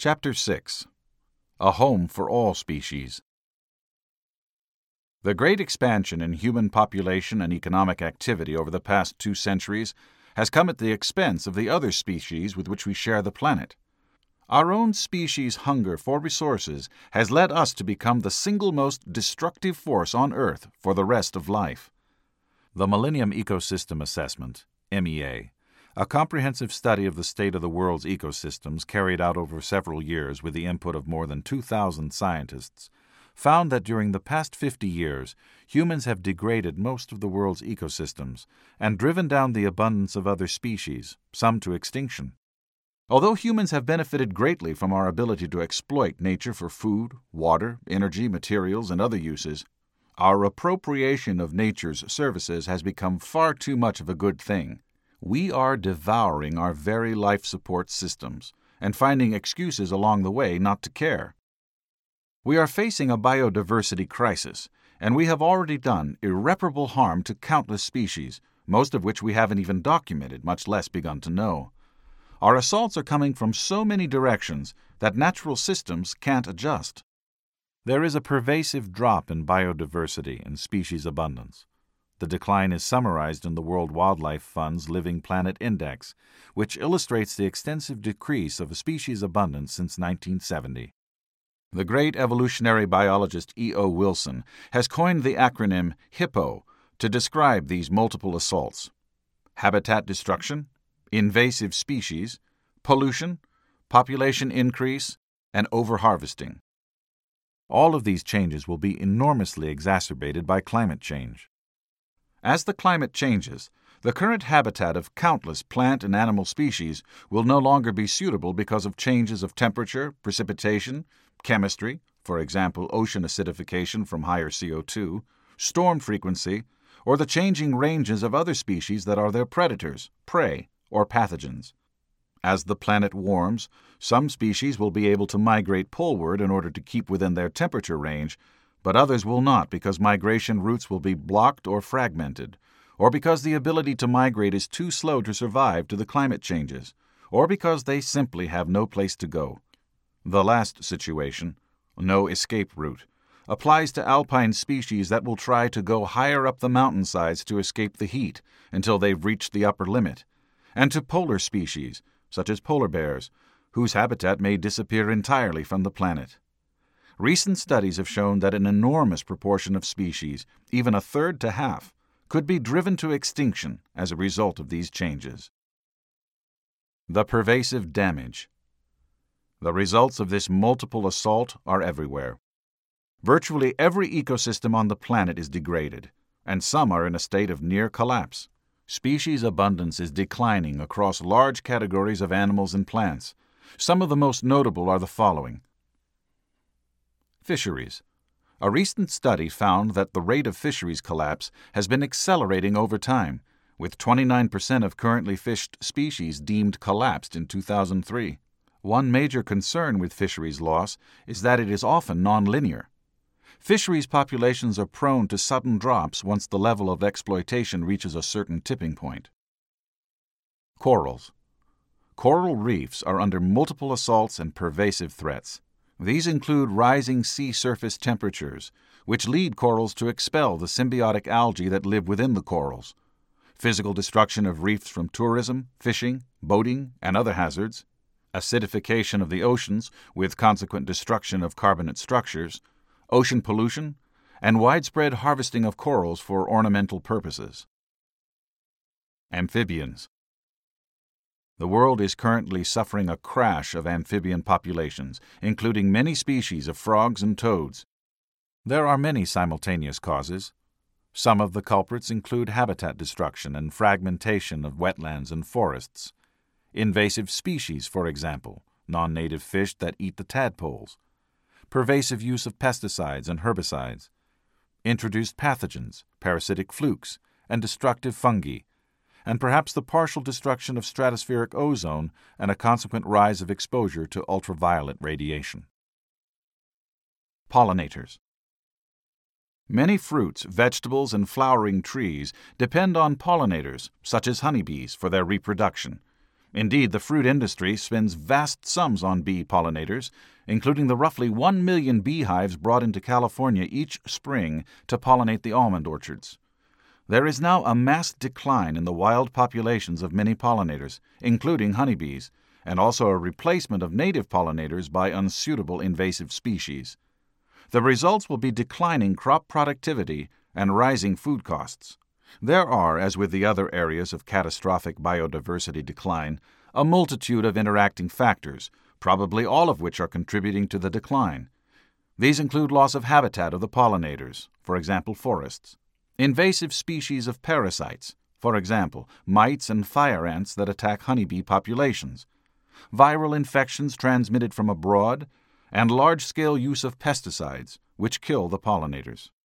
Chapter 6. A Home for All Species. The great expansion in human population and economic activity over the past 2 centuries has come at the expense of the other species with which we share the planet. Our own species' hunger for resources has led us to become the single most destructive force on Earth for the rest of life. The Millennium Ecosystem Assessment, MEA, a comprehensive study of the state of the world's ecosystems carried out over several years with the input of more than 2,000 scientists, found that during the past 50 years, humans have degraded most of the world's ecosystems and driven down the abundance of other species, some to extinction. Although humans have benefited greatly from our ability to exploit nature for food, water, energy, materials, and other uses, our appropriation of nature's services has become far too much of a good thing. We are devouring our very life support systems and finding excuses along the way not to care. We are facing a biodiversity crisis, and we have already done irreparable harm to countless species, most of which we haven't even documented, much less begun to know. Our assaults are coming from so many directions that natural systems can't adjust. There is a pervasive drop in biodiversity and species abundance. The decline is summarized in the World Wildlife Fund's Living Planet Index, which illustrates the extensive decrease of species abundance since 1970. The great evolutionary biologist E.O. Wilson has coined the acronym HIPPO to describe these multiple assaults: habitat destruction, invasive species, pollution, population increase, and overharvesting. All of these changes will be enormously exacerbated by climate change. As the climate changes, the current habitat of countless plant and animal species will no longer be suitable because of changes of temperature, precipitation, chemistry, for example, ocean acidification from higher CO2, storm frequency, or the changing ranges of other species that are their predators, prey, or pathogens. As the planet warms, some species will be able to migrate poleward in order to keep within their temperature range, but others will not because migration routes will be blocked or fragmented, or because the ability to migrate is too slow to survive to the climate changes, or because they simply have no place to go. The last situation, no escape route, applies to alpine species that will try to go higher up the mountainsides to escape the heat until they've reached the upper limit, and to polar species, such as polar bears, whose habitat may disappear entirely from the planet. Recent studies have shown that an enormous proportion of species, even a third to half, could be driven to extinction as a result of these changes. The pervasive damage. The results of this multiple assault are everywhere. Virtually every ecosystem on the planet is degraded, and some are in a state of near collapse. Species abundance is declining across large categories of animals and plants. Some of the most notable are the following. Fisheries. A recent study found that the rate of fisheries collapse has been accelerating over time, with 29% of currently fished species deemed collapsed in 2003. One major concern with fisheries loss is that it is often nonlinear. Fisheries populations are prone to sudden drops once the level of exploitation reaches a certain tipping point. Corals. Coral reefs are under multiple assaults and pervasive threats. These include rising sea surface temperatures, which lead corals to expel the symbiotic algae that live within the corals, physical destruction of reefs from tourism, fishing, boating, and other hazards, acidification of the oceans with consequent destruction of carbonate structures, ocean pollution, and widespread harvesting of corals for ornamental purposes. Amphibians. The world is currently suffering a crash of amphibian populations, including many species of frogs and toads. There are many simultaneous causes. Some of the culprits include habitat destruction and fragmentation of wetlands and forests. Invasive species, for example, non-native fish that eat the tadpoles. Pervasive use of pesticides and herbicides. Introduced pathogens, parasitic flukes, and destructive fungi, and perhaps the partial destruction of stratospheric ozone and a consequent rise of exposure to ultraviolet radiation. Pollinators. Many fruits, vegetables, and flowering trees depend on pollinators, such as honeybees, for their reproduction. Indeed, the fruit industry spends vast sums on bee pollinators, including the roughly 1 million beehives brought into California each spring to pollinate the almond orchards. There is now a mass decline in the wild populations of many pollinators, including honeybees, and also a replacement of native pollinators by unsuitable invasive species. The results will be declining crop productivity and rising food costs. There are, as with the other areas of catastrophic biodiversity decline, a multitude of interacting factors, probably all of which are contributing to the decline. These include loss of habitat of the pollinators, for example, forests; invasive species of parasites, for example, mites and fire ants that attack honeybee populations; viral infections transmitted from abroad; and large-scale use of pesticides, which kill the pollinators.